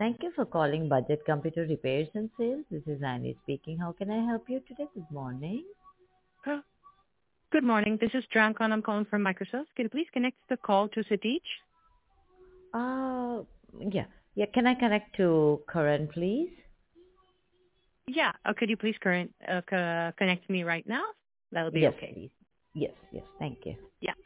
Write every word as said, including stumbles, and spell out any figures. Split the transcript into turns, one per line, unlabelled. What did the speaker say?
Thank you for calling Budget Computer Repairs and Sales. This is Annie speaking. How can I help you today? Good morning.
Uh, Good morning. This is Drancon. I'm calling from Microsoft. Can you please connect the call to Satish?
Uh, yeah. Yeah, can I connect to Karan, please?
Yeah. Uh, could you please current uh, co- connect me right now? That'll be
Yes,
okay.
please. Yes, yes. Thank you.
Yeah.